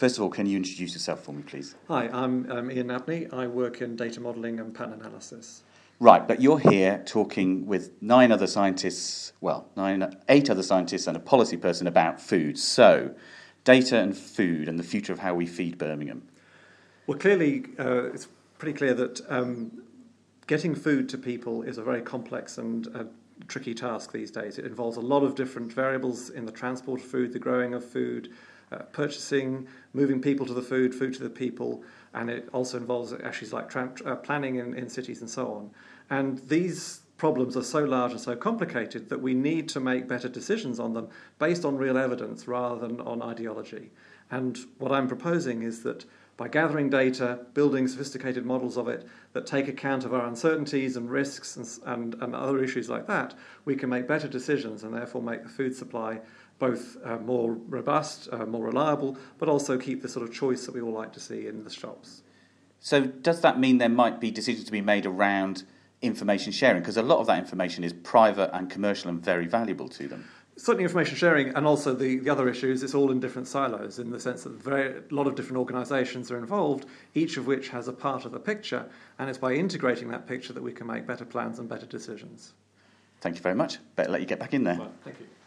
First of all, can you introduce yourself for me, please? Hi, I'm Ian Abney. I work in data modelling and pattern analysis. Right, but you're here talking with eight other scientists and a policy person about food. So, data and food and the future of how we feed Birmingham. Well, clearly, it's pretty clear that getting food to people is a very complex and tricky task these days. It involves a lot of different variables in the transport of food, the growing of food, purchasing, moving people to the food to the people, and it also involves issues like planning in cities and so on. And these problems are so large and so complicated that we need to make better decisions on them based on real evidence rather than on ideology. And what I'm proposing is that by gathering data, building sophisticated models of it that take account of our uncertainties and risks and other issues like that, we can make better decisions and therefore make the food supply both more robust, more reliable, but also keep the sort of choice that we all like to see in the shops. So does that mean there might be decisions to be made around information sharing? Because a lot of that information is private and commercial and very valuable to them. Certainly information sharing, and also the other issues, it's all in different silos in the sense that a lot of different organisations are involved, each of which has a part of the picture, and it's by integrating that picture that we can make better plans and better decisions. Thank you very much. Better let you get back in there. Well, thank you.